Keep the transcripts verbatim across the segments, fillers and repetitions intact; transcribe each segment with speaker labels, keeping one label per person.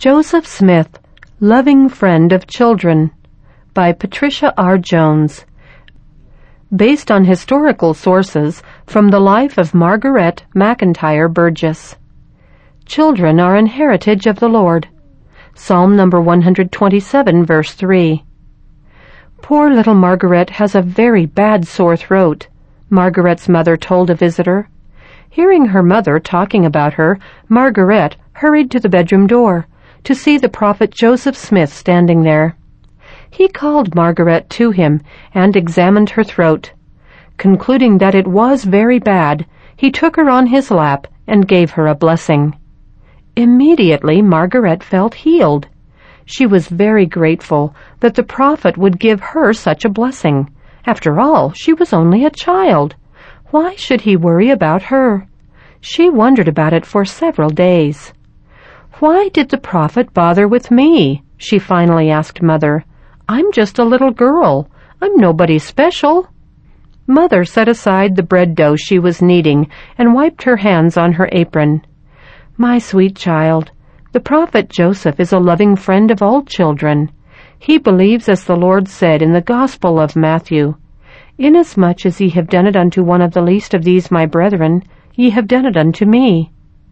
Speaker 1: Joseph Smith, Loving Friend of Children, by Patricia R. Jones. Based on historical sources from the life of Margaret McIntyre Burgess. Children are an heritage of the Lord. Psalm number one hundred twenty-seven, verse three. Poor little Margaret has a very bad sore throat, Margaret's mother told a visitor. Hearing her mother talking about her, Margaret hurried to the bedroom door to see the prophet Joseph Smith standing there. He called Margaret to him and examined her throat. Concluding that it was very bad, he took her on his lap and gave her a blessing. Immediately Margaret felt healed. She was very grateful that the prophet would give her such a blessing. After all, she was only a child. Why should he worry about her? She wondered about it for several days. "Why did the prophet bother with me?" she finally asked Mother. "I'm just a little girl. I'm nobody special." Mother set aside the bread dough she was kneading and wiped her hands on her apron. "My sweet child, the prophet Joseph is a loving friend of all children. He believes as the Lord said in the Gospel of Matthew, 'Inasmuch as ye have done it unto one of the least of these my brethren, ye have done it unto me.'"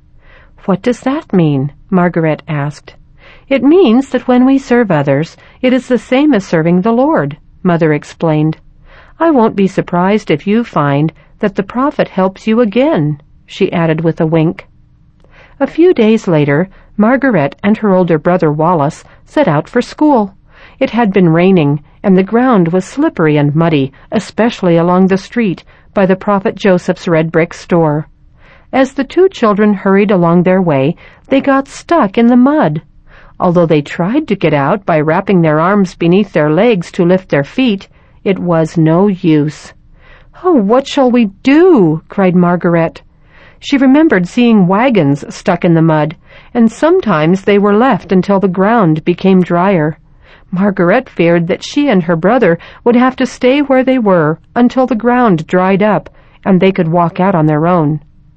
Speaker 1: "What does that mean?" Margaret asked. "It means that when we serve others, it is the same as serving the Lord," Mother explained. "I won't be surprised if you find that the prophet helps you again," she added with a wink. A few days later, Margaret and her older brother Wallace set out for school. It had been raining, and the ground was slippery and muddy, especially along the street by the prophet Joseph's red brick store. As the two children hurried along their way, they got stuck in the mud. Although they tried to get out by wrapping their arms beneath their legs to lift their feet, it was no use. "Oh, what shall we do?" cried Margaret. She remembered seeing wagons stuck in the mud, and sometimes they were left until the ground became drier. Margaret feared that she and her brother would have to stay where they were until the ground dried up and they could walk out on their own.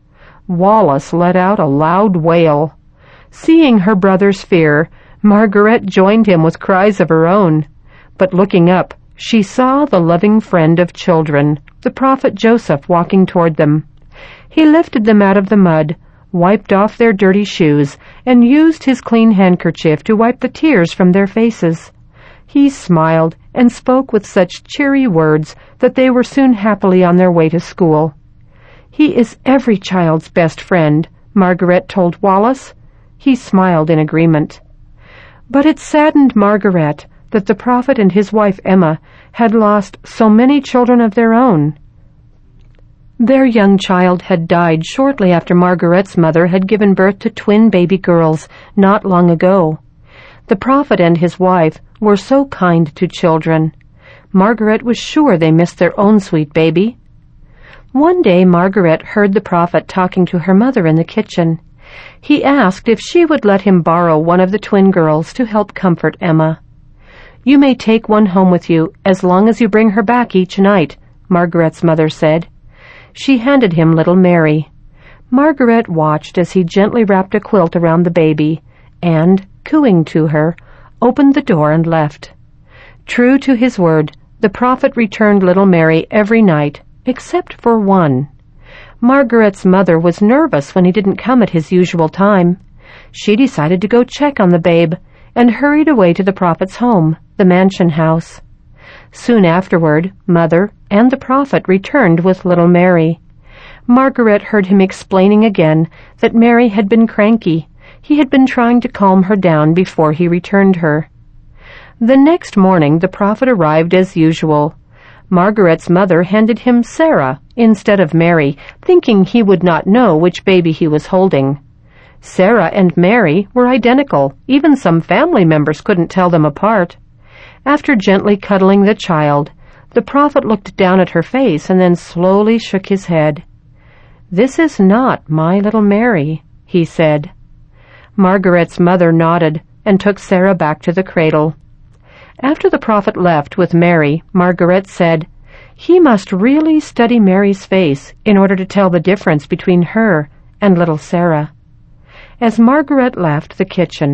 Speaker 1: Wallace let out a loud wail. Seeing her brother's fear, Margaret joined him with cries of her own. But looking up, she saw the loving friend of children, the prophet Joseph, walking toward them. He lifted them out of the mud, wiped off their dirty shoes, and used his clean handkerchief to wipe the tears from their faces. He smiled and spoke with such cheery words that they were soon happily on their way to school. "He is every child's best friend," Margaret told Wallace. He smiled in agreement. But it saddened Margaret that the prophet and his wife Emma had lost so many children of their own. Their young child had died shortly after Margaret's mother had given birth to twin baby girls not long ago. The prophet and his wife were so kind to children. Margaret was sure they missed their own sweet baby. One day Margaret heard the prophet talking to her mother in the kitchen. He asked if she would let him borrow one of the twin girls to help comfort Emma. "You may take one home with you as long as you bring her back each night," Margaret's mother said. She handed him little Mary. Margaret watched as he gently wrapped a quilt around the baby and, cooing to her, opened the door and left. True to his word, the prophet returned little Mary every night, except for one. Margaret's mother was nervous when he didn't come at his usual time. She decided to go check on the babe and hurried away to the prophet's home, the mansion house. Soon afterward, Mother and the prophet returned with little Mary. Margaret heard him explaining again that Mary had been cranky. He had been trying to calm her down before he returned her. The next morning the prophet arrived as usual. Margaret's mother handed him Sarah instead of Mary, thinking he would not know which baby he was holding. Sarah and Mary were identical. Even some family members couldn't tell them apart. After gently cuddling the child, the prophet looked down at her face and then slowly shook his head. "This is not my little Mary," he said. Margaret's mother nodded and took Sarah back to the cradle. After the prophet left with Mary, Margaret said, "He must really study Mary's face in order to tell the difference between her and little Sarah." As Margaret left the kitchen,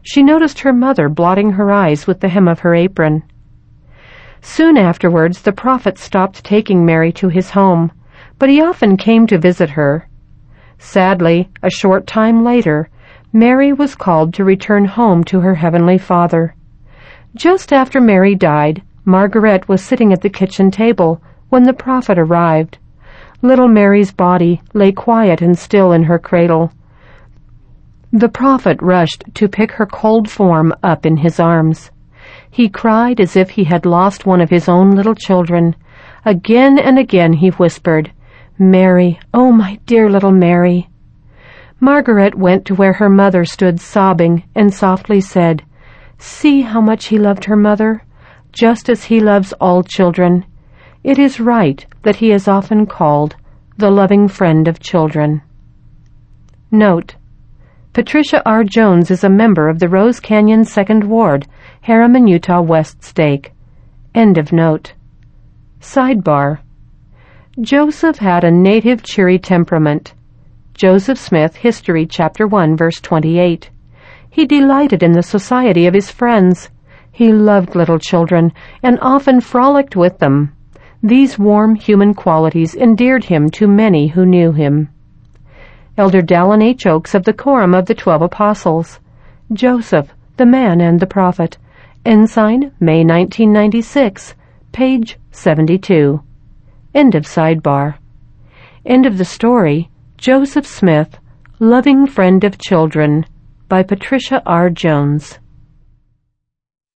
Speaker 1: she noticed her mother blotting her eyes with the hem of her apron. Soon afterwards the prophet stopped taking Mary to his home, but he often came to visit her. Sadly, a short time later, Mary was called to return home to her heavenly Father. Just after Mary died, Margaret was sitting at the kitchen table when the prophet arrived. Little Mary's body lay quiet and still in her cradle. The prophet rushed to pick her cold form up in his arms. He cried as if he had lost one of his own little children. Again and again he whispered, "Mary, oh my dear little Mary." Margaret went to where her mother stood sobbing and softly said, "See how much he loved her mother, just as he loves all children. It is right that he is often called the loving friend of children." Note: Patricia R. Jones is a member of the Rose Canyon Second Ward, Harriman, Utah West Stake. End of note. Sidebar: Joseph had a native cheery temperament. Joseph Smith, History, Chapter one, verse twenty-eight. He delighted in the society of his friends. He loved little children and often frolicked with them. These warm human qualities endeared him to many who knew him. Elder Dallin H. Oaks of the Quorum of the Twelve Apostles. Joseph, the Man and the Prophet. Ensign, May nineteen ninety-six, page seventy-two. End of sidebar. End of the story, Joseph Smith, Loving Friend of Children, by Patricia R. Jones.